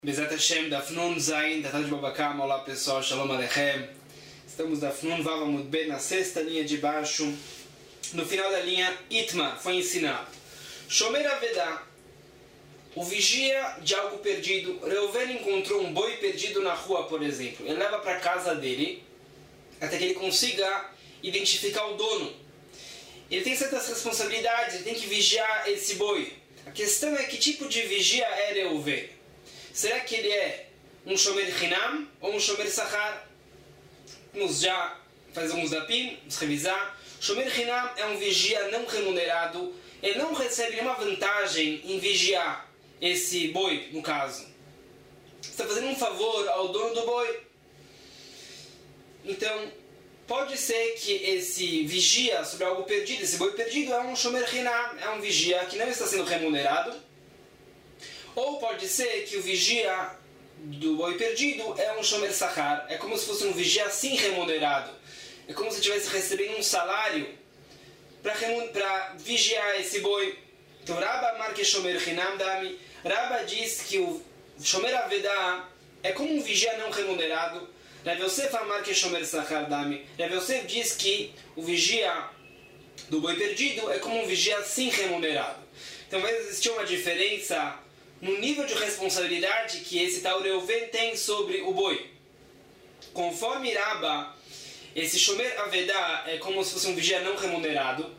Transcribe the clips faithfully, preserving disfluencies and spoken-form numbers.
Bezat Hashem, Dafnun Zain, Tatat Babakam, olá pessoal, Shalom Aleichem. Estamos Dafnun Vav Amud Bet, na sexta linha de baixo. No final da linha, Itma, foi ensinado. Shomer Avedá, o vigia de algo perdido. Reuven encontrou um boi perdido na rua, por exemplo. Ele leva para a casa dele, até que ele consiga identificar o dono. Ele tem certas responsabilidades, ele tem que vigiar esse boi. A questão é que tipo de vigia é Reuven? Será que ele é um Shomer Hinam ou um Shomer Sachar? Vamos já fazer alguns dapim, vamos revisar. Shomer Hinam é um vigia não remunerado. Ele não recebe nenhuma vantagem em vigiar esse boi, no caso. Você está fazendo um favor ao dono do boi. Então, pode ser que esse vigia sobre algo perdido, esse boi perdido, é um Shomer Hinam, é um vigia que não está sendo remunerado. Ou pode ser que o vigia do boi perdido é um Shomer Sachar. É como se fosse um vigia assim remunerado. É como se estivesse recebendo um salário para vigiar esse boi. Então Rabba marca Shomer Hinam Dami. Rabba diz que o Shomer Avedá é como um vigia não remunerado. Rav Yosef marca Shomer Sachar Dami. Rav Yosef diz que o vigia do boi perdido é como um vigia assim remunerado. Então vai existir uma diferença no nível de responsabilidade que esse tal Reuven tem sobre o boi. Conforme Rabba, esse Shomer Avedá é como se fosse um vigia não remunerado.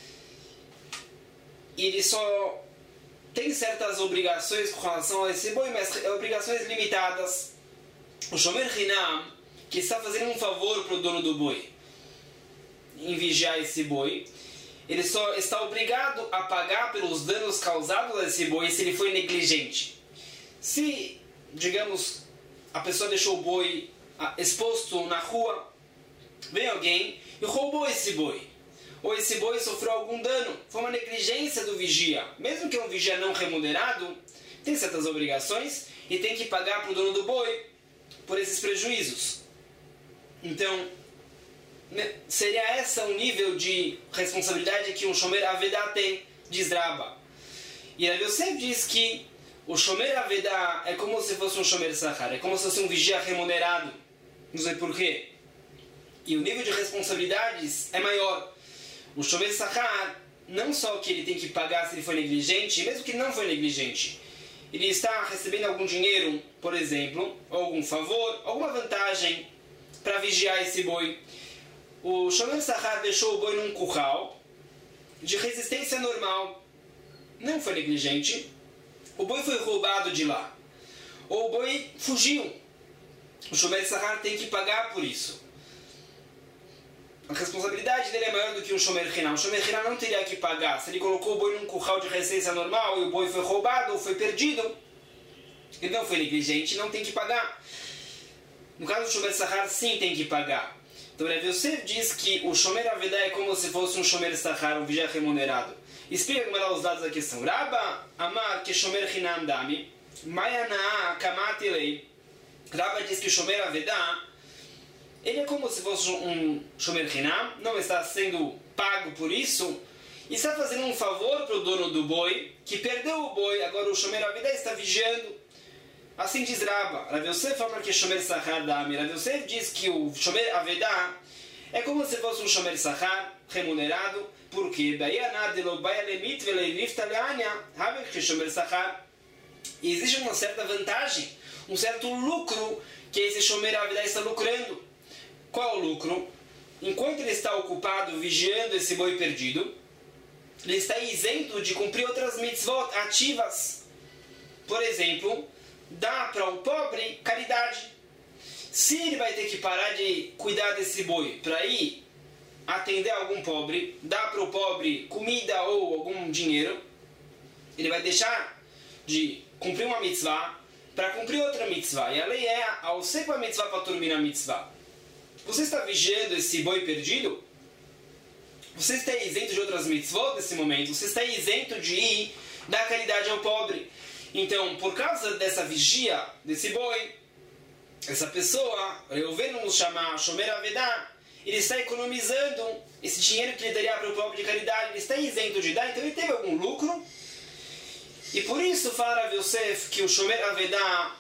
Ele só tem certas obrigações com relação a esse boi, mas obrigações limitadas. O Shomer Hinam, que está fazendo um favor para o dono do boi em vigiar esse boi, ele só está obrigado a pagar pelos danos causados a esse boi se ele foi negligente. Se, digamos, a pessoa deixou o boi exposto na rua, vem alguém e roubou esse boi, ou esse boi sofreu algum dano, foi uma negligência do vigia. Mesmo que é um vigia não remunerado, tem certas obrigações e tem que pagar para o dono do boi por esses prejuízos. Então, seria esse o nível de responsabilidade que um Shomer Avedá tem, diz Rabba. E Rav Yosef diz que o Shomer Avedá é como se fosse um Shomer Sachar, é como se fosse um vigia remunerado. Não sei porquê. E o nível de responsabilidades é maior. O Shomer Sachar, não só que ele tem que pagar se ele foi negligente, mesmo que não foi negligente, ele está recebendo algum dinheiro, por exemplo, ou algum favor, alguma vantagem para vigiar esse boi. O Shomer Sachar deixou o boi num curral de resistência normal, não foi negligente. O boi foi roubado de lá, ou o boi fugiu. O Shomer Sachar tem que pagar por isso. A responsabilidade dele é maior do que o Shomer Hinam. O Shomer Hinam não teria que pagar. Se ele colocou o boi num curral de resistência normal e o boi foi roubado ou foi perdido, ele não foi negligente, não tem que pagar. No caso do Shomer Sachar, sim tem que pagar. Então, Rav Yosef diz que o Shomer Avedá é como se fosse um Shomer Sachar, um vigia remunerado. Explica como lá os dados da questão. Rabba Amar que Shomer Hinam Dami, Mayanaa Kamat Elei. Rabba diz que o Shomer Avedá, ele é como se fosse um Shomer Hinam, não está sendo pago por isso, e está fazendo um favor para o dono do boi, que perdeu o boi, agora o Shomer Avedá está vigiando. Assim diz Rabba. Rav Yosef fala que Shomer Sachar Dami. Rav Yosef diz que o Shomer Avedá é como se fosse um Shomer Sachar remunerado, porque e existe uma certa vantagem, um certo lucro que esse Shomer Avedá está lucrando. Qual é o lucro? Enquanto ele está ocupado vigiando esse boi perdido, ele está isento de cumprir outras mitzvot ativas. Por exemplo, dá para o pobre caridade. Se ele vai ter que parar de cuidar desse boi para ir atender algum pobre, dar para o pobre comida ou algum dinheiro, ele vai deixar de cumprir uma mitzvah para cumprir outra mitzvah. E a lei é ao ser a mitzvah para terminar a mitzvah. Você está vigiando esse boi perdido? Você está isento de outras mitzvot nesse momento? Você está isento de ir dar caridade ao pobre? Então, por causa dessa vigia, desse boi, essa pessoa, Reuven nos chamar Shomer Avedá, ele está economizando esse dinheiro que ele daria para o pobre de caridade, ele está isento de dar, então ele teve algum lucro. E por isso fala Rav Yosef que o Shomer Avedá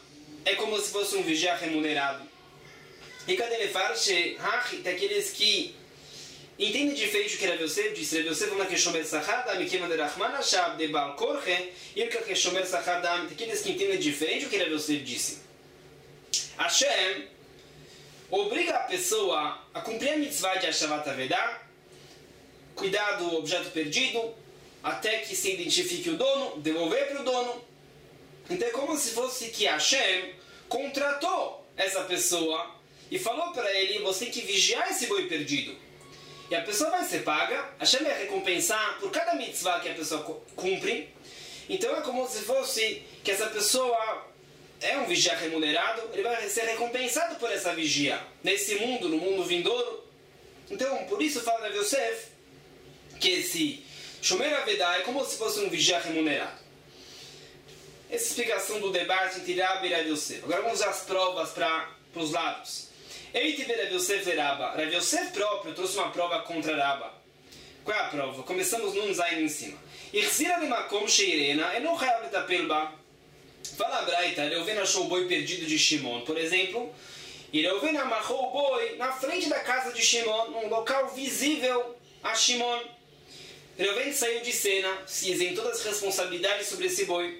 é como se fosse um vigia remunerado. E cada ele fala, tem aqueles que entendem diferente o que Rav Yosef disse. Rav Yosef fala que Shomer Sachar da Mikema de Rahman Ashab de Baal Korche, e ele que Shomer Sachar da tem aqueles que entendem diferente o que Rav Yosef disse. Hashem obriga a pessoa a cumprir a mitzvah de Hashavat Avedah, cuidar do objeto perdido, até que se identifique o dono, devolver para o dono. Então é como se fosse que Hashem contratou essa pessoa e falou para ele, você tem que vigiar esse boi perdido. E a pessoa vai ser paga, Hashem vai recompensar por cada mitzvah que a pessoa cumpre. Então é como se fosse que essa pessoa é um vigia remunerado, ele vai ser recompensado por essa vigia, nesse mundo, no mundo vindouro. Então, por isso fala Rav Yosef que esse Shomer Avedah é como se fosse um vigia remunerado. Essa explicação do debate entre Rabba e Rav Yosef. Agora vamos às provas para os lados. Eiti Rav Yosef e Rabba. Rav Yosef próprio trouxe uma prova contra Rabba. Qual é a prova? Começamos num zayin em cima. Ichzira de makom sheirena e não chayav letapel ba. Fala a Braita, Reuven achou o boi perdido de Shimon, por exemplo, e Reuven amarrou o boi na frente da casa de Shimon, num local visível a Shimon. Reuven saiu de cena, se isentou das responsabilidades sobre esse boi.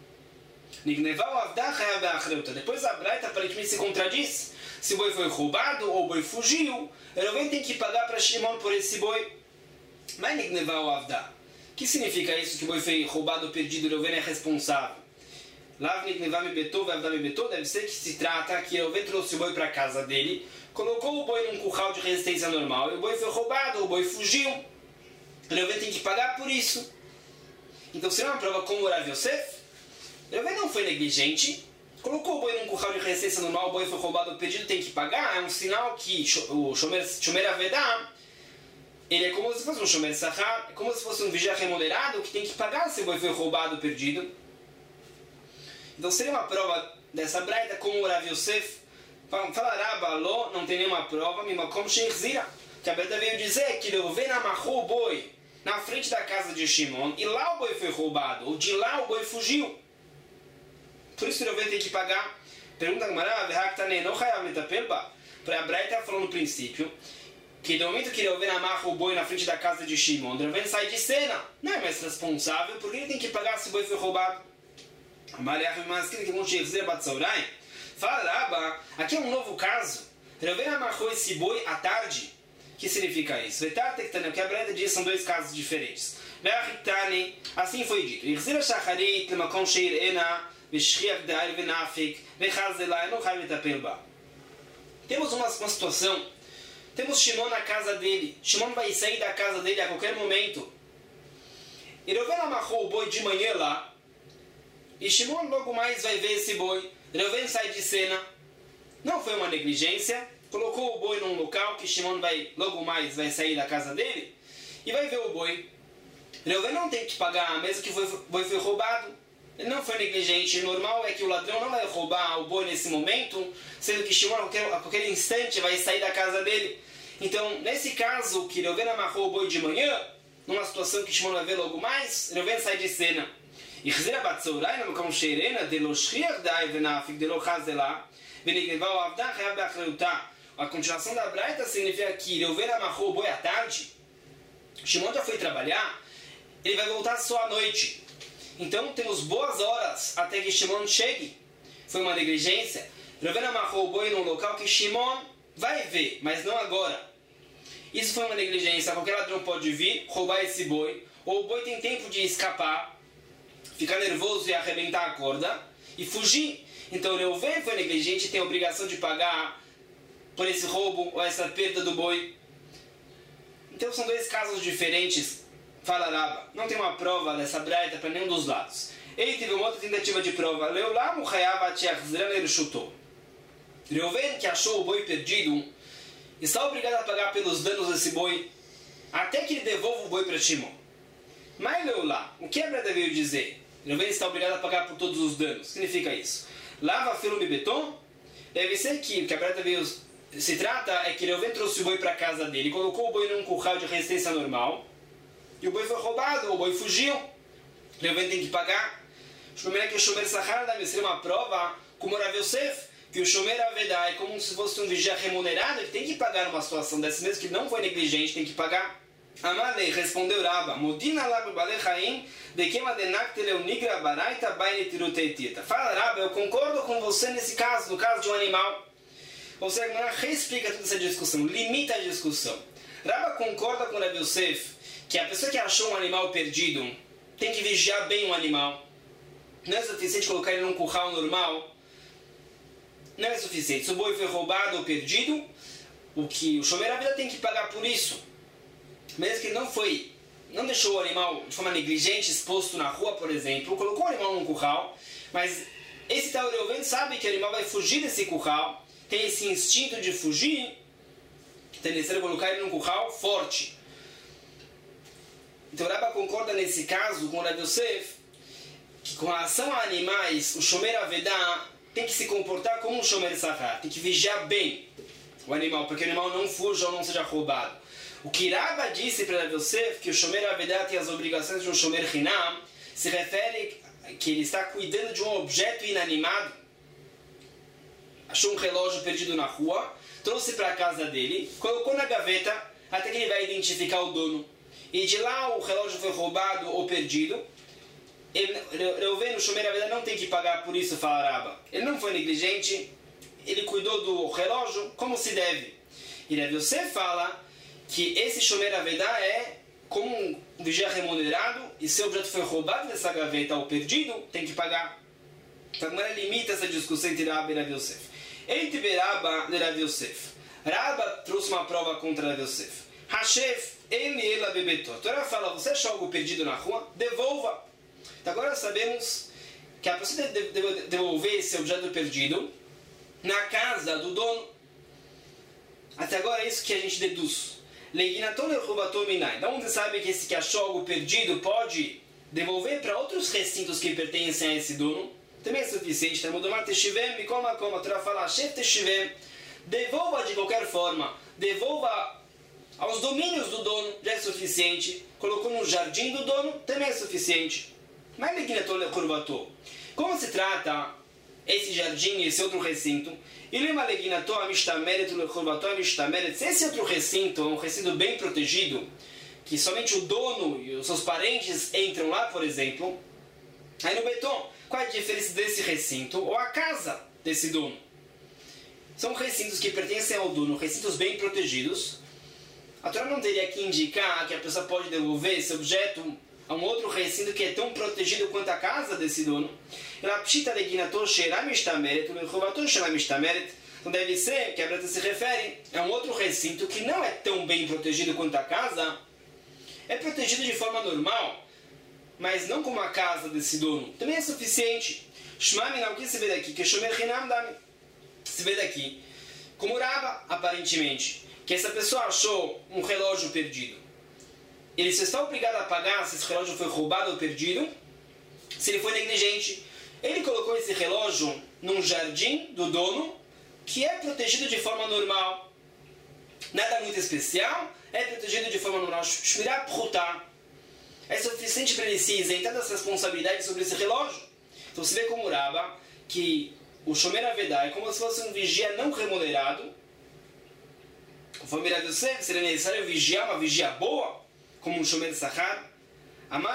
Depois a Braita aparentemente se contradiz. Se o boi foi roubado ou o boi fugiu, Reuven tem que pagar para Shimon por esse boi. Mas o que significa isso? Que o boi foi roubado ou perdido, Reuven é responsável. Deve ser que se trata que Reuven trouxe o boi para a casa dele, colocou o boi num curral de resistência normal, e o boi foi roubado, o boi fugiu. Reuven tem que pagar por isso. Então seria uma prova como o Rav Yosef. Reuven não foi negligente, colocou o boi num curral de resistência normal, o boi foi roubado ou perdido, tem que pagar. É um sinal que o Shomer, Shomer Avedah, ele é como se fosse um Shomer Sachar, é como se fosse um vigia remunerado que tem que pagar se o boi foi roubado ou perdido. Então seria uma prova dessa braita como o Rav Yosef. Fala Rabba, Ló, não tem nenhuma prova, mesmo como Sheirzira. Que a braita veio dizer que Reuven amarrou o boi na frente da casa de Shimon e lá o boi foi roubado, ou de lá o boi fugiu. Por isso Reuven tem que pagar. Pergunta a Gemara, para a braita falou no princípio que no momento que Reuven amarra o boi na frente da casa de Shimon, Reuven sai de cena, não é mais responsável, porque ele tem que pagar se o boi foi roubado. Fala Rabba, aqui é um novo caso. Reuven amarrou esse boi à tarde. O que significa isso? O que a Braita diz são dois casos diferentes. Assim foi dito. Temos uma, uma situação. Temos Shimon na casa dele. Shimon vai sair da casa dele a qualquer momento. E Reuven amarrou o boi de manhã lá. E Shimon logo mais vai ver esse boi. Reuven sai de cena. Não foi uma negligência. Colocou o boi num local que Shimon vai, logo mais vai sair da casa dele. E vai ver o boi. Reuven não tem que pagar, mesmo que o boi foi roubado. Ele não foi negligente. O normal é que o ladrão não vai roubar o boi nesse momento, sendo que Shimon a qualquer, a qualquer instante vai sair da casa dele. Então, nesse caso, que Reuven amarrou o boi de manhã, numa situação que Shimon vai ver logo mais, Reuven sai de cena. החזירה בצהריים למקום שאירנה דלא שכיח די ונאפיק דלא חז דלה ונגנבה או עבדה חייב באחריותה. A continuação da Braita significa que Reuven amarrou o boi à tarde. Shimon já foi trabalhar, ele vai voltar só à noite. Então temos boas horas até que Shimon chegue. Foi uma negligência. Reuven amarrou o boi num local que Shimon vai ver, mas não agora. Isso foi uma negligência. Qualquer ladrão pode vir, roubar esse boi, ou o boi tem tempo de escapar, ficar nervoso e arrebentar a corda e fugir. Então Reuven foi negligente e tem a obrigação de pagar por esse roubo ou essa perda do boi. Então são dois casos diferentes. Fala Rabba, não tem uma prova dessa braita para nenhum dos lados. Ele teve uma outra tentativa de prova. Reuven, que achou o boi perdido, está obrigado a pagar pelos danos desse boi até que ele devolva o boi para Shimon. Mas Leulá, o que a braita veio dizer? Reuven está obrigado a pagar por todos os danos. O que significa isso? Lava filo beton? Deve ser que o que a braita veio se trata é que Reuven trouxe o boi para a casa dele, colocou o boi num curral de resistência normal, e o boi foi roubado, ou o boi fugiu. Reuven tem que pagar. O Shomer Sachar deve ser uma prova como Rav Yosef, que o Shomer Avedá é como se fosse um vigia remunerado, ele tem que pagar numa situação dessa, mesmo que ele não foi negligente, tem que pagar. Amalei, respondeu Rabba, Modina Lab Balechaim, de Kema Denak Teleunigra Baraita Baine Tiruteitita. Fala, Rabba, eu concordo com você nesse caso, no caso de um animal. Ou seja, a Gemara reexplica toda essa discussão, limita a discussão. Rabba concorda com Rav Yosef que a pessoa que achou um animal perdido tem que vigiar bem o animal. Não é suficiente colocar ele num curral normal. Não é suficiente. Se o boi foi roubado ou perdido, o que o Shomer Avedá tem que pagar por isso. Mesmo que ele não foi, não deixou o animal de forma negligente exposto na rua, por exemplo, colocou o animal num curral, mas esse tal Reuven sabe que o animal vai fugir desse curral, tem esse instinto de fugir, então é necessário colocar ele num curral forte. Então o Rabba concorda nesse caso com o Rav Yosef, que com relação a animais, o Shomer Avedá tem que se comportar como um Shomer Sahar, tem que vigiar bem o animal, para que o animal não fuja ou não seja roubado. O que Rabba disse para Rav Yosef, que o Shomer Avedá tem as obrigações de um Shomer Hinam, se refere que ele está cuidando de um objeto inanimado. Achou um relógio perdido na rua, trouxe para a casa dele, colocou na gaveta, até que ele vai identificar o dono. E de lá o relógio foi roubado ou perdido. Reuven, o Shomer Avedá não tem que pagar por isso, fala Rabba. Ele não foi negligente, ele cuidou do relógio como se deve. E Rav Yosef fala que esse Shomer Avedá é como um vigia remunerado, e se o objeto foi roubado dessa gaveta ou perdido, tem que pagar. Então agora limita essa discussão entre Rabba e Rav Yosef. Entre Rabba e Rav Yosef. Rabba trouxe uma prova contra Rav Yosef. Hashef, ele ela bebetou. A Torá fala, você achou algo perdido na rua? Devolva. Então agora sabemos que a pessoa deve devolver esse objeto perdido na casa do dono. Até agora é isso que a gente deduz. Da onde sabe que esse que achou algo perdido pode devolver para outros recintos que pertencem a esse dono? Também é suficiente. A Torá fala, devolva de qualquer forma, devolva aos domínios do dono, já é suficiente. Colocou no jardim do dono, também é suficiente. Mas como se trata esse jardim e esse outro recinto? Se esse outro recinto é um recinto bem protegido, que somente o dono e os seus parentes entram lá, por exemplo, aí no beton, qual é a diferença desse recinto ou a casa desse dono? São recintos que pertencem ao dono, recintos bem protegidos. A Torá não teria que indicar que a pessoa pode devolver esse objeto a um outro recinto que é tão protegido quanto a casa desse dono. Então deve ser que a Breta se refere a um outro recinto que não é tão bem protegido quanto a casa, é protegido de forma normal, mas não como a casa desse dono. Também é suficiente. O que se vê daqui? Que Shomer Hinam Dami. Se vê daqui, como Rabba, aparentemente, que essa pessoa achou um relógio perdido. Ele só está obrigado a pagar se esse relógio foi roubado ou perdido, se ele foi negligente. Ele colocou esse relógio num jardim do dono, que é protegido de forma normal. Nada muito especial, é protegido de forma normal. Shmirá Pruta. É suficiente para ele se isentar das responsabilidades sobre esse relógio. Então você vê como Rabba, que o Shomer Avedá é como se fosse um vigia não remunerado. Conforme Rav Yosef, seria necessário vigiar uma vigia boa, como um Shomer Sahar. Fala,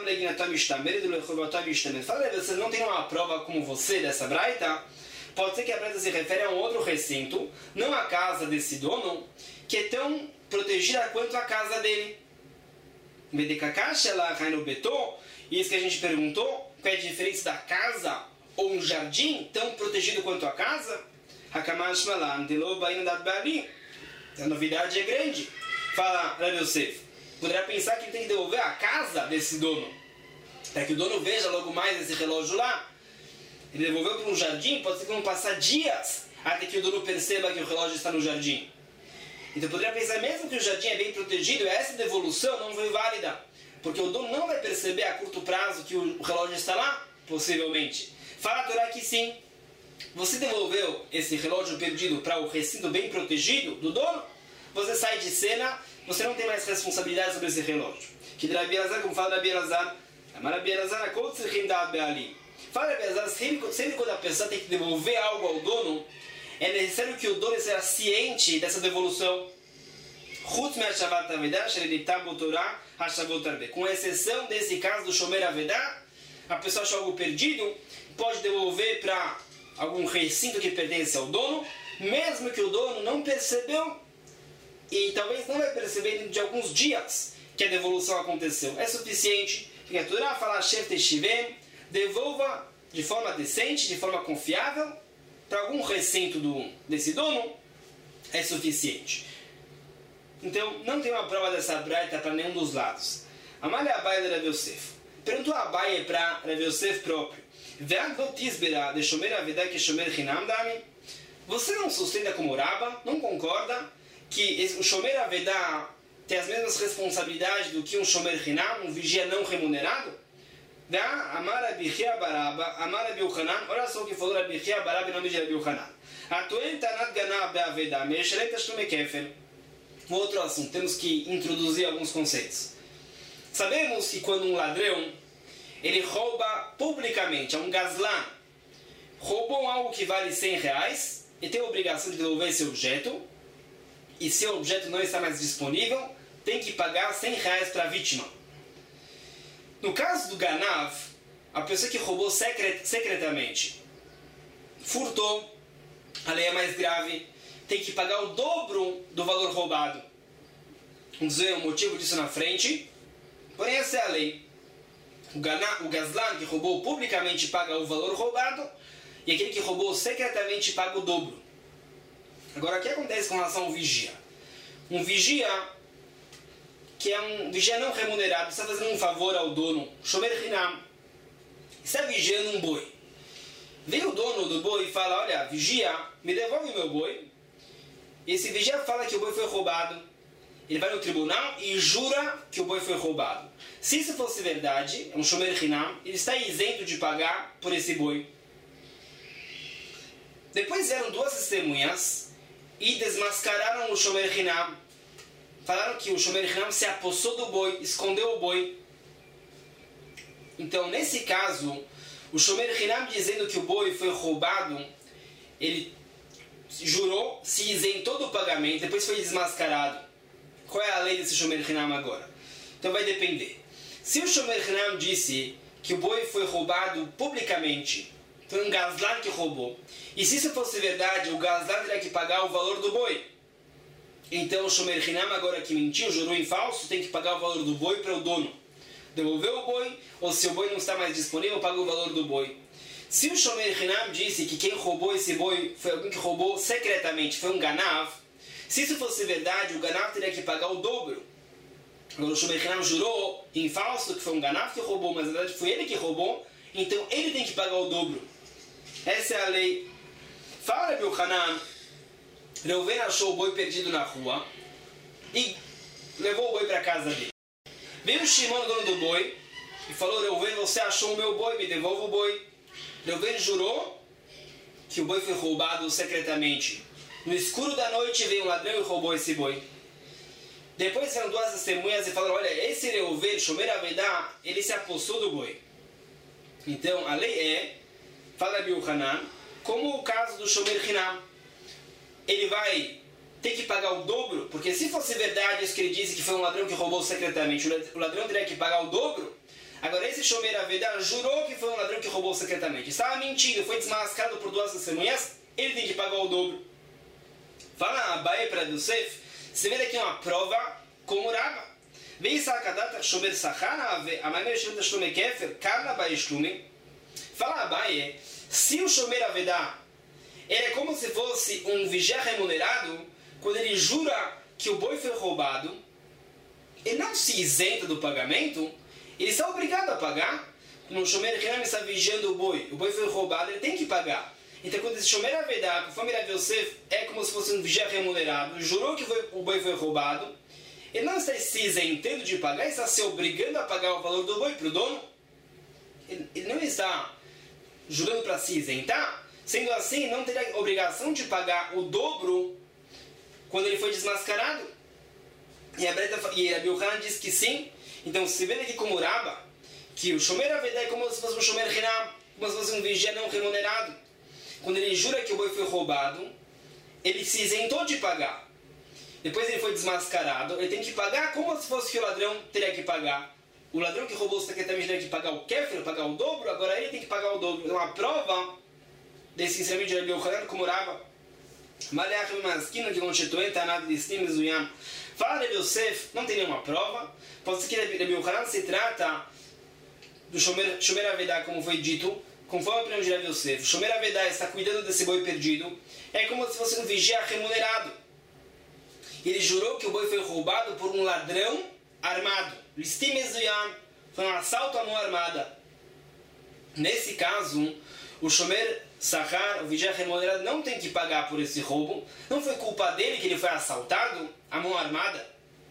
você não tem uma prova como você dessa braita? Pode ser que a braita se refere a um outro recinto, não a casa desse dono, que é tão protegida quanto a casa dele. Isso que a gente perguntou, qual é a diferença da casa ou um jardim tão protegido quanto a casa? A novidade é grande. Fala Rav Yosef, poderá pensar que ele tem que devolver a casa desse dono, para que o dono veja logo mais esse relógio lá. Ele devolveu para um jardim, pode ser que vão passar dias até que o dono perceba que o relógio está no jardim. Então poderia pensar, mesmo que o jardim é bem protegido, essa devolução não foi válida, porque o dono não vai perceber a curto prazo que o relógio está lá, possivelmente. Fala a Torá que sim, você devolveu esse relógio perdido para o recinto bem protegido do dono, você sai de cena, você não tem mais responsabilidade sobre esse relógio. Que de Rabi Elazar, como fala Rabi Elazar, Rabi Elazar, Fala Abelazar, sempre, sempre quando a pessoa tem que devolver algo ao dono, é necessário que o dono seja ciente dessa devolução. Com exceção desse caso do Shomer Avedá, a pessoa achou algo perdido, pode devolver para algum recinto que pertence ao dono, mesmo que o dono não percebeu, e talvez não vai perceber dentro de alguns dias que a devolução aconteceu. É suficiente, fica tudo a falar, devolva de forma decente, de forma confiável, para algum recinto do, desse dono, é suficiente. Então, não tem uma prova dessa braita para nenhum dos lados. Amalha Abai de Rav Yosef. Perguntou a Abai para Rav Yosef próprio. Você não sustenta como Raba? Não concorda que o Shomer Avedá tem as mesmas responsabilidades do que um Shomer Hinam, um vigia não remunerado? Amar Abichia Baraba, Amar Abi Yochanan, olha só o que falou Abichia Baraba em nome de Abi Yochanan. Atoen Tanat Ganav Be'Avedá, Me'esherem Tashlume Kefer. Um outro assunto, temos que introduzir alguns conceitos. Sabemos que quando um ladrão ele rouba publicamente, é um gazlan, roubou algo que vale cem reais, ele tem a obrigação de devolver esse objeto, e se o objeto não está mais disponível, tem que pagar cem reais para a vítima. No caso do Ganav, a pessoa que roubou secret, secretamente, furtou, a lei é mais grave, tem que pagar o dobro do valor roubado. Vamos ver o motivo disso na frente, porém essa é a lei. O, Gana, o Gazlan que roubou publicamente paga o valor roubado, e aquele que roubou secretamente paga o dobro. Agora, o que acontece com relação ao vigia? Um vigia, que é um vigia não remunerado, está fazendo um favor ao dono, Shomer Hinam, está vigiando um boi. Vem o dono do boi e fala, olha, vigia, me devolve o meu boi. Esse vigia fala que o boi foi roubado. Ele vai no tribunal e jura que o boi foi roubado. Se isso fosse verdade, é um Shomer Hinam, ele está isento de pagar por esse boi. Depois vieram duas testemunhas e desmascararam o Shomer Hinam. Falaram que o Shomer Hinam se apossou do boi, escondeu o boi. Então, nesse caso, o Shomer Hinam dizendo que o boi foi roubado, ele jurou, se isentou do pagamento, depois foi desmascarado. Qual é a lei desse Shomer Hinam agora? Então vai depender. Se o Shomer Hinam disse que o boi foi roubado publicamente, foi um Gazlan que roubou, e se isso fosse verdade, o Gazlan teria que pagar o valor do boi. Então o Shomer Hinam agora que mentiu, jurou em falso, tem que pagar o valor do boi para o dono. Devolveu o boi, ou se o boi não está mais disponível, paga o valor do boi. Se o Shomer Hinam disse que quem roubou esse boi foi alguém que roubou secretamente, foi um Ganav, se isso fosse verdade, o Ganav teria que pagar o dobro. Agora o Shomer Hinam jurou em falso que foi um Ganav que roubou, mas na verdade foi ele que roubou, então ele tem que pagar o dobro. Essa é a lei. Fala, Abi Yochanan, Reuven achou o boi perdido na rua e levou o boi para casa dele. Veio o Shimon, dono do boi, e falou, Reuven, você achou o meu boi, me devolva o boi. Reuven jurou que o boi foi roubado secretamente. No escuro da noite veio um ladrão e roubou esse boi. Depois vieram duas testemunhas e falaram, olha, esse Reuven, Shomer Avedá, ele se apossou do boi. Então, a lei é, fala Abi Yochanan, como o caso do Shomer Hinam. Ele vai ter que pagar o dobro, porque se fosse verdade isso que ele disse que foi um ladrão que roubou secretamente, o ladrão teria que pagar o dobro. Agora esse Shomer Avedá jurou que foi um ladrão que roubou secretamente. Estava mentindo, foi desmascarado por duas testemunhas, ele tem que pagar o dobro. Fala Abai para Yosef, você vê daqui uma prova como Raba. Vem Sakadata Shomer Sachana, a maneira de Shomer Kefer, Karna Bai Shlume. Fala Abai, se o Shomer Avedá ele é como se fosse um vigia remunerado, quando ele jura que o boi foi roubado, ele não se isenta do pagamento, ele está obrigado a pagar. No Shomer Hinam está vigiando o boi, o boi foi roubado, ele tem que pagar. Então quando esse Shomer Avedá, conforme Rav Yosef, é como se fosse um vigia remunerado, jurou que foi, o boi foi roubado, ele não está se isentando de pagar, ele está se obrigando a pagar o valor do boi para o dono. Ele, ele não está jurando para se isentar. Sendo assim, não teria obrigação de pagar o dobro quando ele foi desmascarado. E a Abi Yochanan diz que sim. Então, se vê aqui como Raba, que o Shomer Avedá é como se fosse um Shomer Hinam, como se fosse um vigia não remunerado. Quando ele jura que o boi foi roubado, ele se isentou de pagar. Depois ele foi desmascarado, ele tem que pagar como se fosse que o ladrão teria que pagar. O ladrão que roubou secretamente teria que pagar o kéfir, pagar o dobro, agora ele tem que pagar o dobro. Então a prova desse ensinamento de Rabi Yochanan, como Rava, Maleach Maskino, que não chetuenta nada de Stim Zuyam. Fala Rabi Yosef, não tem nenhuma prova. Pode ser que Rabi Yochanan se trata do Shomer, Shomer Avedá, como foi dito, conforme a opinião de Rabi Yosef. Shomer Avedá está cuidando desse boi perdido. É como se fosse um vigia remunerado. Ele jurou que o boi foi roubado por um ladrão armado. Listim Ezuyam, foi um assalto à mão armada. Nesse caso, o Shomer Sahar, o vigia remunerado, não tem que pagar por esse roubo. Não foi culpa dele que ele foi assaltado à mão armada.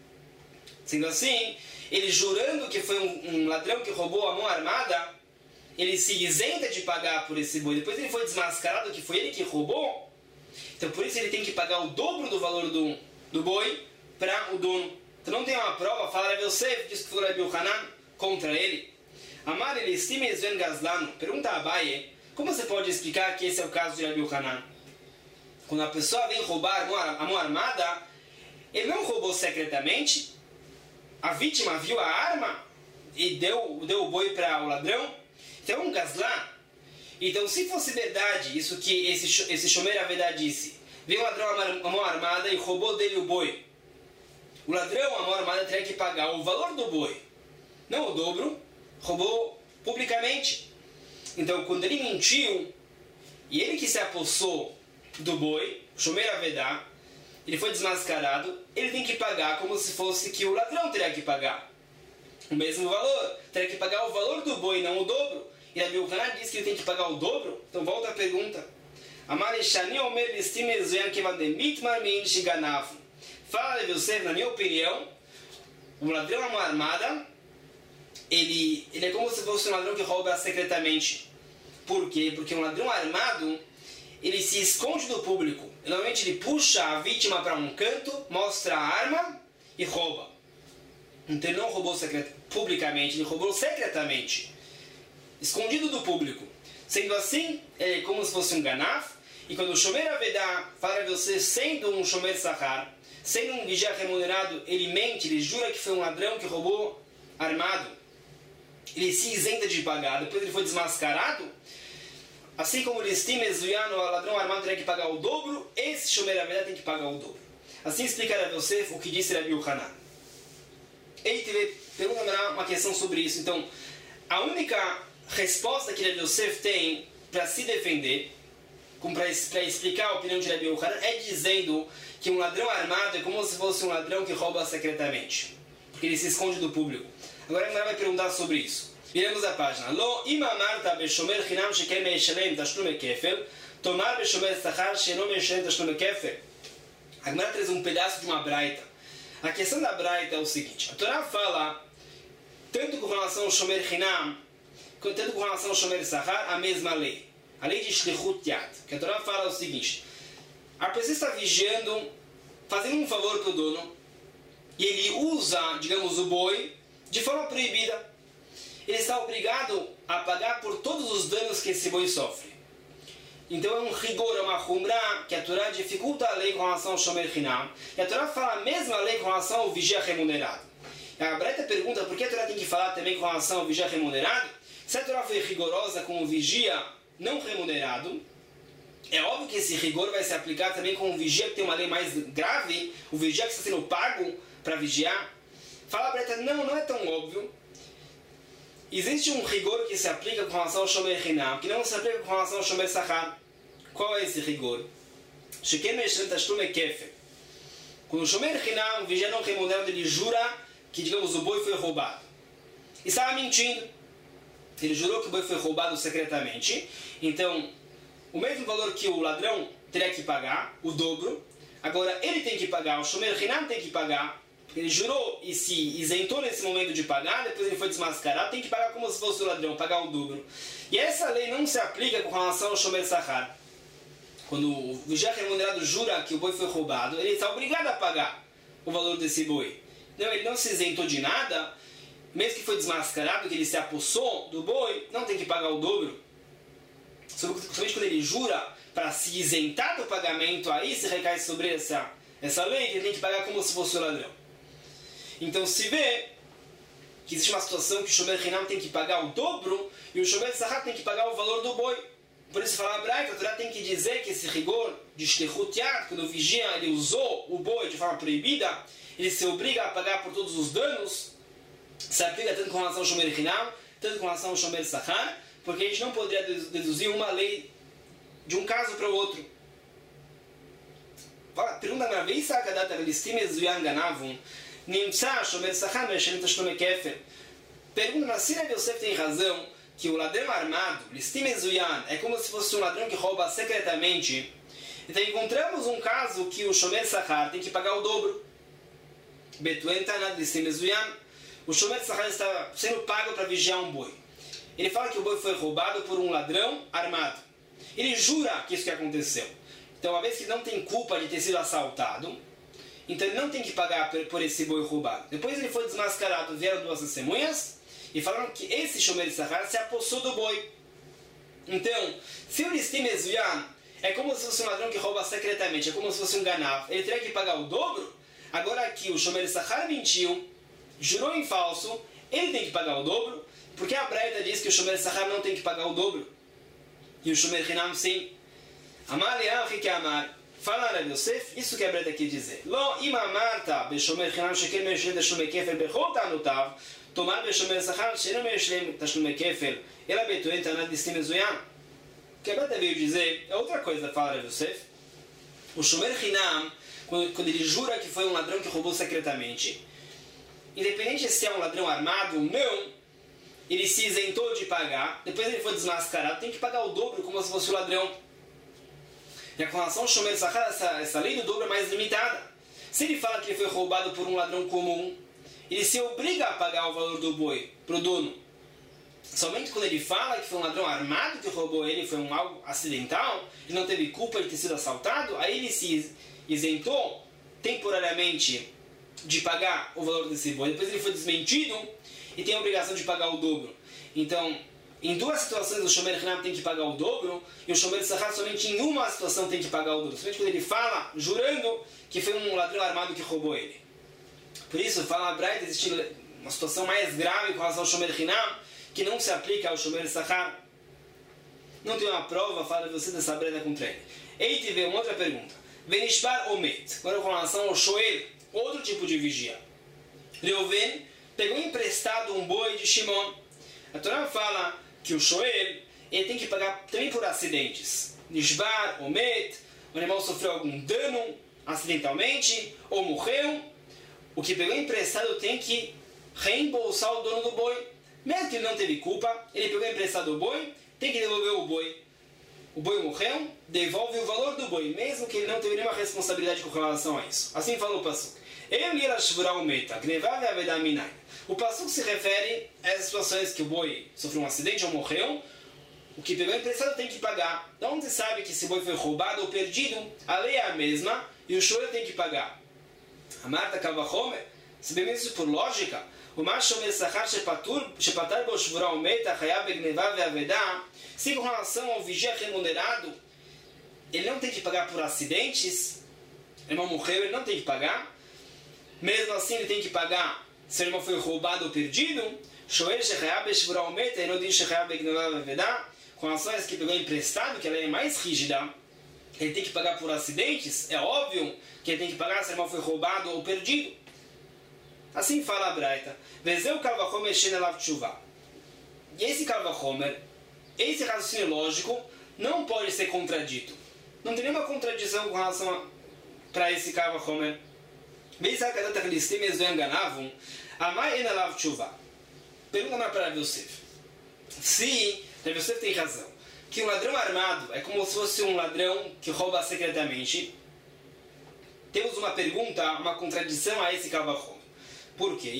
Sendo assim, ele jurando que foi um, um ladrão que roubou a mão armada, ele se isenta de pagar por esse boi. Depois ele foi desmascarado que foi ele que roubou. Então por isso ele tem que pagar o dobro do valor do, do boi para o dono. Então não tem uma prova, fala Rabi Yosef, diz que foi Rabi Yochanan contra ele. Amar ele estima Esven Gazlano. Pergunta a Abaye, como você pode explicar que esse é o caso de Rabi Yochanan? Quando a pessoa vem roubar a mão armada, ele não roubou secretamente, a vítima viu a arma e deu, deu o boi para o ladrão. Então é um Gazlan. Então se fosse verdade isso que esse, esse Shomer Avedá disse, veio um ladrão a mão armada e roubou dele o boi, o ladrão a mão armada teria que pagar o valor do boi, não o dobro, roubou publicamente. Então quando ele mentiu e ele que se apossou do boi, Shomer Avedá, ele foi desmascarado, ele tem que pagar como se fosse que o ladrão teria que pagar o mesmo valor, teria que pagar o valor do boi, não o dobro. E Rabi Yochanan diz que ele tem que pagar o dobro. Então volta a pergunta. Fala Rabi Yosef, na minha opinião, o ladrão a mão armada, ele, ele é como se fosse um ladrão que rouba secretamente. Por quê? Porque um ladrão armado, ele se esconde do público. Normalmente ele puxa a vítima para um canto, mostra a arma e rouba. Então ele não roubou secret... publicamente, ele roubou secretamente, escondido do público. Sendo assim, é como se fosse um ganaf. E quando o Shomer Avedá fala de você sendo um Shomer Sahar, sendo um vigia remunerado, ele mente, ele jura que foi um ladrão que roubou armado, ele se isenta de pagar, depois ele foi desmascarado. Assim como ele estima Ezuyano, o ladrão armado teria que pagar o dobro, esse Shomer Avedá tem que pagar o dobro. Assim explica Rabi Yosef o que disse Rabi Yochanan. Ele teve, pergunta uma questão sobre isso. Então, a única resposta que Rabi Yosef tem para se defender, para explicar a opinião de Rabi Yochanan, é dizendo que um ladrão armado é como se fosse um ladrão que rouba secretamente, porque ele se esconde do público. Agora a gente vai perguntar sobre isso. Viramos a página. Lo ima marta beshomer chinam shekem meishalem tashlum kefel, tomar beshomer sachar shenom meishalem tashlum kefel. A Gemara traz um pedaço de uma braita. A questão da braita é o seguinte: a Torá fala tanto com relação ao shomer chinam, tanto com relação ao shomer sachar, a mesma lei, a lei de shlichut yad. Que a Torá fala o seguinte: a pessoa está vigiando, fazendo um favor para o dono, e ele usa, digamos, o boi de forma proibida. Ele está obrigado a pagar por todos os danos que esse boi sofre. Então é um rigor, é uma humra, que a Torá dificulta a lei com relação ao shomer chinam. E a Torá fala a mesma lei com relação ao vigia remunerado. E a Braita pergunta por que a Torá tem que falar também com relação ao vigia remunerado? Se a Torá foi rigorosa com o vigia não remunerado, é óbvio que esse rigor vai se aplicar também com o vigia que tem uma lei mais grave, o vigia que está sendo pago para vigiar. Fala a Braita, não, não é tão óbvio. Existe um rigor que se aplica com relação ao shomer chinam, que não se aplica com relação ao shomer sachar. Qual é esse rigor? Quando o shomer chinam, o vigia não remunerado, ele jura que, digamos, o boi foi roubado. E estava mentindo. Ele jurou que o boi foi roubado secretamente. Então, o mesmo valor que o ladrão teria que pagar, o dobro, agora ele tem que pagar, o shomer chinam tem que pagar. Ele jurou e se isentou nesse momento de pagar, depois ele foi desmascarado, tem que pagar como se fosse o ladrão, pagar o dobro. E essa lei não se aplica com relação ao shomer sachar. Quando o vigia remunerado jura que o boi foi roubado, ele está obrigado a pagar o valor desse boi. Não, ele não se isentou de nada, mesmo que foi desmascarado, que ele se apossou do boi, não tem que pagar o dobro. somente quando ele jura para se isentar do pagamento, aí se recai sobre essa, essa lei que ele tem que pagar como se fosse o ladrão. Então se vê que existe uma situação que o Shomer Hinam tem que pagar o dobro e o Shomer Sachar tem que pagar o valor do boi. Por isso fala a Braita, a Torá tem que dizer que esse rigor de Shtechut Yad, quando o vigia ele usou o boi de forma proibida, ele se obriga a pagar por todos os danos, se aplica tanto com relação ao Shomer Hinam, tanto com relação ao Shomer Sachar, porque a gente não poderia deduzir uma lei de um caso para o outro. Pergunta na vez, saca data listim ezuyan ganavum, nimtza Shomer Sachar meshelim tashlum kefer. Pergunta na Sira Yosef tem razão que o ladrão armado, listim ezuyan, é como se fosse um ladrão que rouba secretamente. Então encontramos um caso que o Shomer Sachar tem que pagar o dobro. Betuen tanad listim ezuyan. O Shomer Sachar está sendo pago para vigiar um boi. Ele fala que o boi foi roubado por um ladrão armado. Ele jura que isso que aconteceu. Então, uma vez que não tem culpa de ter sido assaltado, então ele não tem que pagar por esse boi roubado. Depois ele foi desmascarado, vieram duas testemunhas e falaram que esse Shomer Sachar se apossou do boi. Então, se o listim ezuyan é como se fosse um ladrão que rouba secretamente, é como se fosse um ganav, ele teria que pagar o dobro. Agora aqui o Shomer Sachar mentiu, jurou em falso, ele tem que pagar o dobro, porque a Braita diz que o Shomer Sachar não tem que pagar o dobro. E o Shomer Hinam sim. Amar Yahri que amar. Fala Rav Yosef, isso que a Braita quer dizer. Lo ima amarta be Shomer Hinam shekel meishlem tashlum kefer bechol tanutav, tomar be Shomer Sachar shekel meishlem tashlum kefer, ela betuen tanad listim ezuyan. O que a Braita veio dizer é outra coisa, fala Rav Yosef. O Shomer Hinam, quando, quando ele jura que foi um ladrão que roubou secretamente, independente se é um ladrão armado ou não, ele se isentou de pagar, depois ele foi desmascarado, tem que pagar o dobro como se fosse o ladrão. E com relação ao Shomer Sachar, essa, essa lei do dobro é mais limitada. Se ele fala que ele foi roubado por um ladrão comum, ele se obriga a pagar o valor do boi para o dono. Somente quando ele fala que foi um ladrão armado que roubou ele, foi um algo acidental, ele não teve culpa de ter sido assaltado, aí ele se isentou temporariamente de pagar o valor desse boi. Depois ele foi desmentido e tem a obrigação de pagar o dobro. Então, em duas situações o Shomer Hinam tem que pagar o dobro e o Shomer Sachar somente em uma situação tem que pagar o dobro. Somente quando ele fala, jurando que foi um ladrão armado que roubou ele. Por isso, fala a Braita, existe uma situação mais grave com relação ao Shomer Hinam, que não se aplica ao Shomer Sachar. Não tem uma prova, fala você dessa Braita contra ele. Eite veio uma outra pergunta. Venishbar Omet. Agora com relação ao Shoel, outro tipo de vigia. Reuven pegou emprestado um boi de Shimon. A Torá fala que o Shoel ele tem que pagar também por acidentes. Nishbar, Omet, o animal sofreu algum dano acidentalmente ou morreu. O que pegou emprestado tem que reembolsar o dono do boi. Mesmo que ele não teve culpa, ele pegou emprestado o boi, tem que devolver o boi. O boi morreu, devolve o valor do boi, mesmo que ele não teve nenhuma responsabilidade com relação a isso. Assim fala o Pasuk. O Pasuk se refere a essas situações que o boi sofreu um acidente ou morreu. O que pegou emprestado tem que pagar. De onde se sabe que esse boi foi roubado ou perdido? A lei é a mesma e o Shoel tem que pagar. A Marta Kavachomer, se bem isso por lógica, o Shomer Sachar shepatar bo shvura umeta chayav begneva ve'aveda, se com relação ao vigia remunerado, ele não tem que pagar por acidentes, o irmão morreu, ele não tem que pagar. Mesmo assim, ele tem que pagar se o irmão foi roubado ou perdido. Shoel shechayav beshvura umeta, ele não diz shechayav begneva ve'aveda. Com relação a esse que pegou emprestado, que ela é mais rígida, ele tem que pagar por acidentes, é óbvio que ele tem que pagar se o irmão foi roubado ou perdido. Assim fala a Braita. Vezeu Kalvachomer Shenelav Tshuva. E esse Kalvachomer, esse raciocínio lógico, não pode ser contradito. Não tem nenhuma contradição com relação para esse Kalvachomer. Veja que a data que eles têm mesmo enganavam. Amai Enelav Tshuva. Pergunta para Rav Yosef. Se Rav Yosef tem razão, que um ladrão armado é como se fosse um ladrão que rouba secretamente, temos uma pergunta, uma contradição a esse Kalvachomer. Por quê?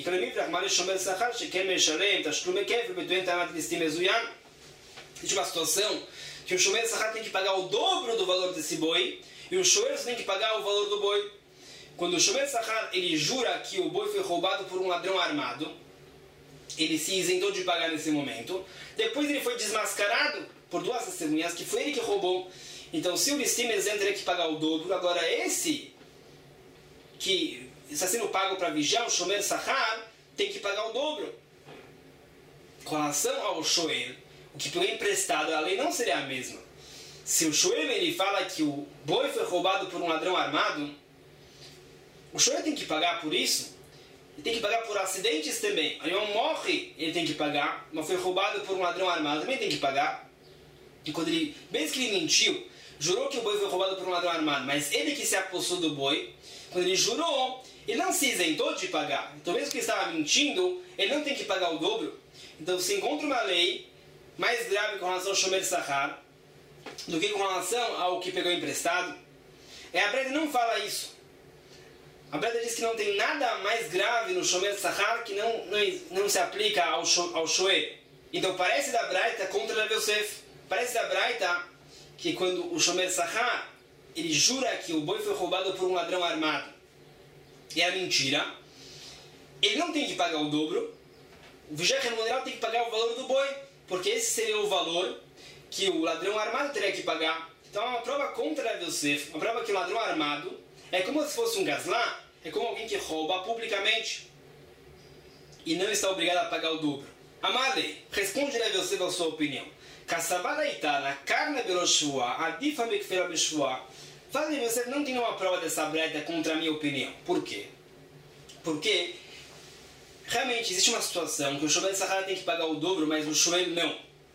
Existe uma situação que o Shomer Sachar tem que pagar o dobro do valor desse boi e o Shoel tem que pagar o valor do boi. Quando o Shomer Sachar ele jura que o boi foi roubado por um ladrão armado, ele se isentou de pagar nesse momento. Depois ele foi desmascarado, por duas testemunhas que foi ele que roubou. Então, se o listim isento teria que pagar o dobro, agora esse que está sendo pago para vigiar, o shomer sahar, tem que pagar o dobro. Com relação ao shoel, o que pegou emprestado, a lei não seria a mesma. Se o shoel ele fala que o boi foi roubado por um ladrão armado, o shoel tem que pagar por isso. Ele tem que pagar por acidentes também. O animal morre, ele tem que pagar. Mas foi roubado por um ladrão armado, também tem que pagar. E quando ele, mesmo que ele mentiu, jurou que o boi foi roubado por um ladrão armado, mas ele que se apossou do boi, quando ele jurou, ele não se isentou de pagar. Então, mesmo que ele estava mentindo, ele não tem que pagar o dobro. Então, se encontra uma lei mais grave com relação ao shomer sahar do que com relação ao que pegou emprestado, é, a Breda não fala isso. A Breda diz que não tem nada mais grave no shomer sahar que não, não, não se aplica ao, ao shoer. Então, parece da Braita contra Rav Yosef. Parece da Braita que quando o shomer sahar ele jura que o boi foi roubado por um ladrão armado e é mentira, ele não tem que pagar o dobro. O vigia remunerado tem que pagar o valor do boi, porque esse seria o valor que o ladrão armado teria que pagar. Então é uma prova contra Rav Yosef, uma prova que o ladrão armado é como se fosse um gazlã, é como alguém que rouba publicamente e não está obrigado a pagar o dobro. Amale, responde Rav Yosef a sua opinião. Kassavalaita, na carne beloshua, adifa mekfera beshua. Fala Rav Yosef, não tem uma prova dessa breta contra a minha opinião. Por quê? Porque realmente existe uma situação que o shomer sahar tem que pagar o dobro, mas o shoel não.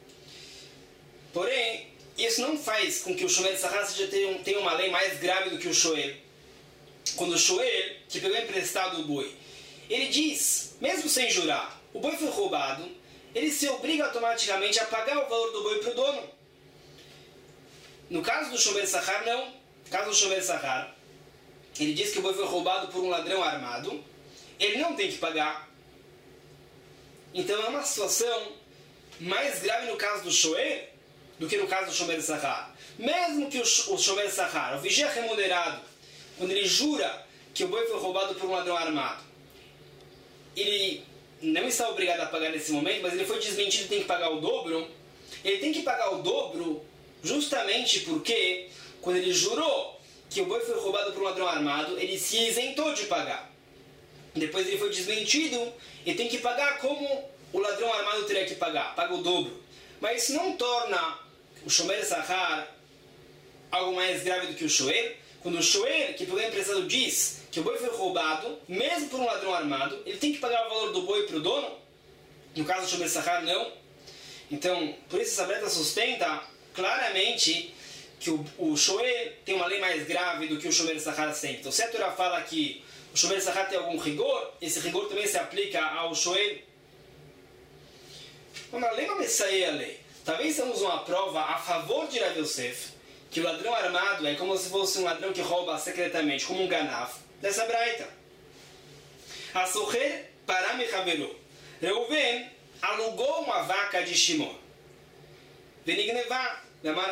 Porém, isso não faz com que o shomer sahar tenha uma lei mais grave do que o shoel. Quando o shoel, que pegou emprestado o boi, ele diz, mesmo sem jurar, o boi foi roubado, ele se obriga automaticamente a pagar o valor do boi para o dono. No caso do shomer sahar, não. No caso do shomer sahar, ele diz que o boi foi roubado por um ladrão armado, ele não tem que pagar. Então é uma situação mais grave no caso do shoer do que no caso do shomer sahar. Mesmo que o shomer sahar, o vigia remunerado, quando ele jura que o boi foi roubado por um ladrão armado, ele não está obrigado a pagar nesse momento, mas ele foi desmentido e tem que pagar o dobro. Ele tem que pagar o dobro justamente porque quando ele jurou que o boi foi roubado por um ladrão armado, ele se isentou de pagar. Depois ele foi desmentido e tem que pagar como o ladrão armado teria que pagar, paga o dobro. Mas isso não torna o shomer sahar algo mais grave do que o shoer. Quando o shoer, que pelo empresário diz que o boi foi roubado, mesmo por um ladrão armado, ele tem que pagar o valor do boi para o dono. No caso do shomer sahar, não. Então, por isso essa breta sustenta claramente que o, o shoer tem uma lei mais grave do que o shomer sahar sempre. Então, se a Torá fala que o shomer sahar tem algum rigor, esse rigor também se aplica ao shoer. Mas a lei não me saía a lei. Talvez temos uma prova a favor de Rav Yosef, que o ladrão armado é como se fosse um ladrão que rouba secretamente, como um ganav, dessa braita. A Socher Param Haveru. Reuven alugou uma vaca de Shimon. Venigneva,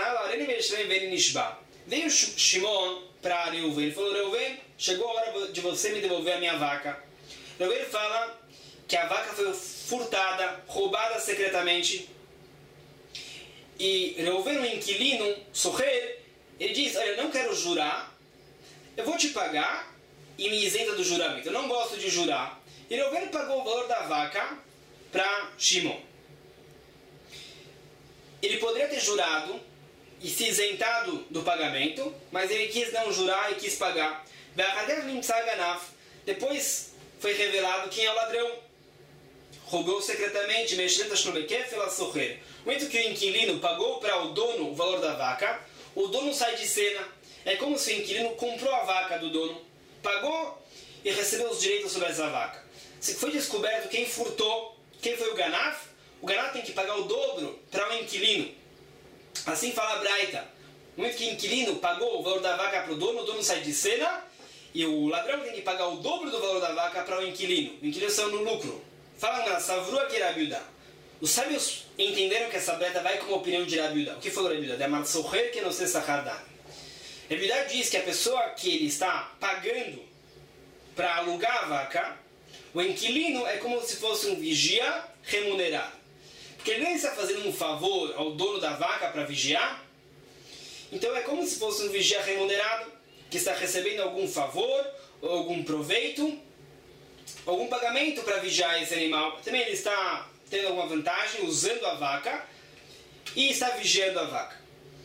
veio Shimon para Reuven. Ele falou, Reuven, chegou a hora de você me devolver a minha vaca. Reuven fala que a vaca foi furtada, roubada secretamente. E Reuven, o inquilino, Socher, ele diz, olha, eu não quero jurar, eu vou te pagar e me isenta do juramento. Eu não gosto de jurar. E Reuven pagou o valor da vaca para Shimon. Ele poderia ter jurado e se isentado do pagamento, mas ele quis não jurar e quis pagar. Depois foi revelado quem é o ladrão. Roubou secretamente, no momento que o inquilino pagou para o dono o valor da vaca, o dono sai de cena. É como se o inquilino comprou a vaca do dono, pagou e recebeu os direitos sobre essa vaca. Se foi descoberto quem furtou, quem foi o ganav, o ganav tem que pagar o dobro para o inquilino. Assim fala a Braita. No momento que o inquilino pagou o valor da vaca para o dono, o dono sai de cena e o ladrão tem que pagar o dobro do valor da vaca para o inquilino. O inquilino saiu no lucro. Fala na Savrua que Rabiuda. Os sábios entenderam que essa breta vai como opinião de Rabiuda. O que foi Rabiuda? De Amar Socher que não se sahardar. Rabiuda diz que a pessoa que ele está pagando para alugar a vaca, o inquilino é como se fosse um vigia remunerado. porque ele nem está fazendo um favor ao dono da vaca para vigiar. Então é como se fosse um vigia remunerado, que está recebendo algum favor, ou algum proveito, algum pagamento para vigiar esse animal. Também ele está tendo alguma vantagem usando a vaca e está vigiando a vaca.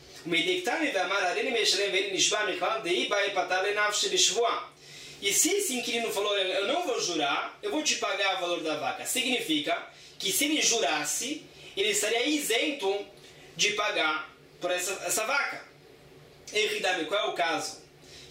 E se esse inquilino falou, eu não vou jurar, eu vou te pagar o valor da vaca, significa que se ele jurasse, ele estaria isento de pagar por essa, essa vaca. Qual é o caso?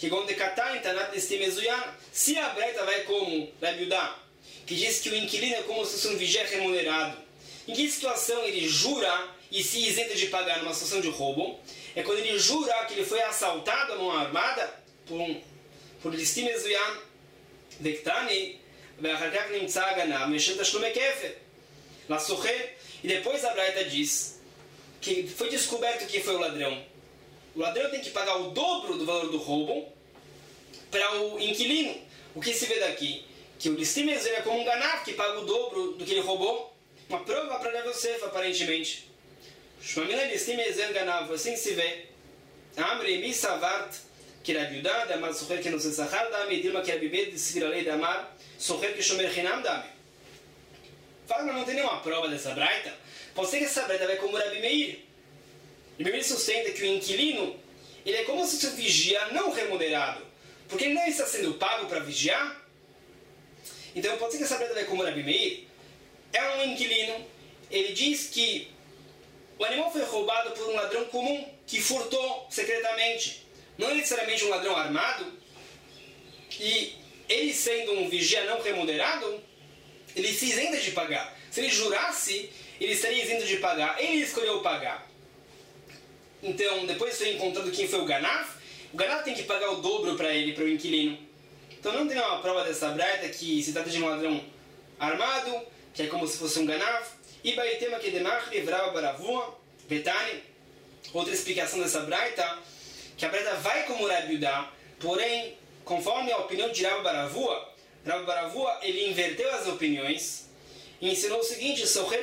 Se a Breta vai como Rabi Yudá, que diz que o inquilino é como se fosse um vigia remunerado, em que situação ele jura e se isenta de pagar numa situação de roubo? É quando ele jura que ele foi assaltado a mão armada por um por listim mezuyan vektani ואחר כך נמצא הגנב משלם תשלומי כפל לסוחר. E depois a Braita diz que foi descoberto quem foi o ladrão. O ladrão tem que pagar o dobro do valor do roubo para o inquilino. O que se vê daqui? Que o listim mezuyan é como um ganav que paga o dobro do que ele roubou. Uma prova para Rav Yosef, aparentemente. Shmamina listim mezuyan ganav, assim se vê. Amri mi savart que Rabi Yudá, Damar Socher que não se sahar dame, Dilma que Rabi Bet, Sviralei Damar, Socher que Shomer Hinam dame. Fala, mas não tem nenhuma prova dessa braita. Pode ser que essa braita vai como Rabi Meir. Rabi Meir sustenta que o inquilino, ele é como se fosse um vigia não remunerado, porque ele não está sendo pago para vigiar. Então pode ser que essa braita vai como Rabi Meir. É um inquilino, ele diz que o animal foi roubado por um ladrão comum, que furtou secretamente. Não necessariamente um ladrão armado, e ele sendo um vigia não remunerado, ele se isenta de pagar. Se ele jurasse, ele estaria isento de pagar. Ele escolheu pagar. Então, depois foi encontrado quem foi o ganav. O ganav tem que pagar o dobro para ele, para o inquilino. Então não tem uma prova dessa braita que se trata de um ladrão armado, que é como se fosse um ganav. E baitema que demar livrava baravua, betani. Outra explicação dessa braita, que a Braita vai como Rabi Yudá, porém, conforme a opinião de Rabi Baravua, Rabi Baravua, ele inverteu as opiniões e ensinou o seguinte: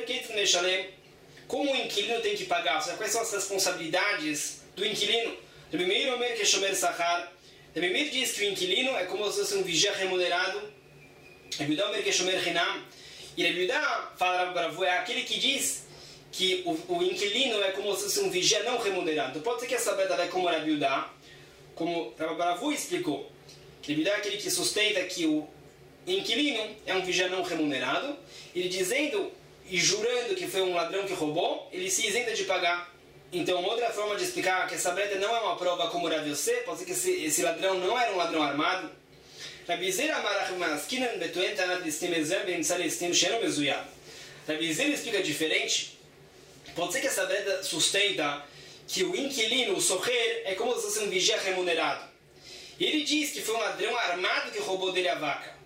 como o inquilino tem que pagar, ou seja, quais são as responsabilidades do inquilino. Rabi Meir Omer que Shomer Sahar. Rabi Meir diz que o inquilino é como se fosse um vigia remunerado. Rabi Yudá Omer que Shomer Hinam. E Rabi Yudá, fala Rabi Baravua, é aquele que diz que o, o inquilino é como se fosse um vigia não remunerado. Então pode ser que essa braita vai como Rabi Yudá, como Rabi Baravua explicou. Que Rabi Yudá é aquele que sustenta que o inquilino é um vigia não remunerado, ele dizendo e jurando que foi um ladrão que roubou, ele se isenta de pagar. Então outra forma de explicar que essa braita não é uma prova como Rav Yosef, pode ser que esse, esse ladrão não era um ladrão armado. Rabi Zer Amarach Maskinan Betuen Tanat Listim Ezem Bemtzal Listim Sheno Mezuyah. Rabi Zer explica diferente. Pode ser que essa braita sustenta que o inquilino, o socher, é como se fosse um vigia remunerado. E ele diz que foi um ladrão armado que roubou dele a vaca.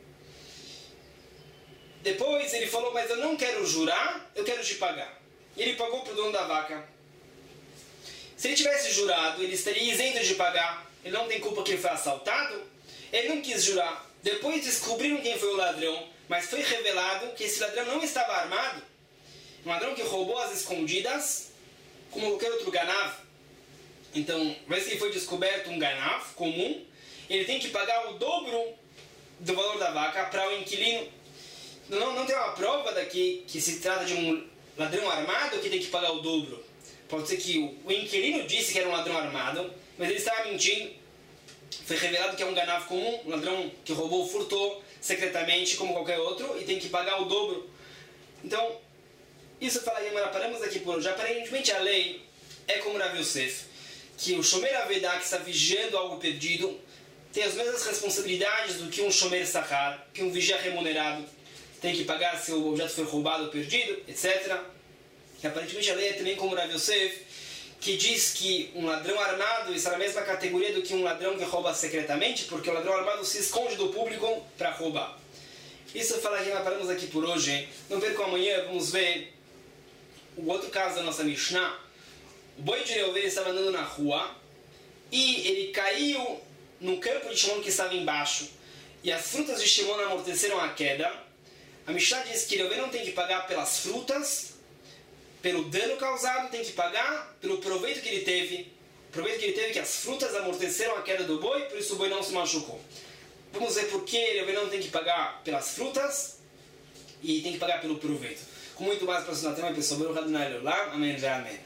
Depois ele falou, mas eu não quero jurar, eu quero te pagar. E ele pagou para o dono da vaca. Se ele tivesse jurado, ele estaria isento de pagar. Ele não tem culpa que ele foi assaltado. Ele não quis jurar. Depois descobriram quem foi o ladrão, mas foi revelado que esse ladrão não estava armado. Um ladrão que roubou as escondidas, como qualquer outro ganav. Então, vai que foi descoberto um ganav comum, ele tem que pagar o dobro do valor da vaca para o inquilino. Não, não tem uma prova daqui que se trata de um ladrão armado que tem que pagar o dobro. Pode ser que o, o inquilino disse que era um ladrão armado, mas ele estava mentindo. Foi revelado que é um ganav comum, um ladrão que roubou, furtou secretamente como qualquer outro e tem que pagar o dobro. Então, isso fala aí, mas paramos aqui por hoje. Aparentemente a lei é como Rav Yosef, que o Shomer Avedá, que está vigiando algo perdido, tem as mesmas responsabilidades do que um Shomer Sahar, que um vigia remunerado, tem que pagar se o objeto foi roubado ou perdido, etcétera. E aparentemente a lei é também como Rav Yosef, que diz que um ladrão armado está na mesma categoria do que um ladrão que rouba secretamente, porque o ladrão armado se esconde do público para roubar. Isso fala que nós paramos aqui por hoje. Não percam amanhã, vamos ver o outro caso da nossa Mishnah. O boi de Reuven estava andando na rua e ele caiu no campo de Shimon que estava embaixo. E as frutas de Shimon amorteceram a queda. A Mishnah diz que Reuven não tem que pagar pelas frutas, pelo dano causado, tem que pagar pelo proveito que ele teve. O proveito que ele teve que as frutas amorteceram a queda do boi, por isso o boi não se machucou. Vamos ver por que ele não tem que pagar pelas frutas e tem que pagar pelo proveito. Com muito mais para o tema, pessoal. Amém, amém.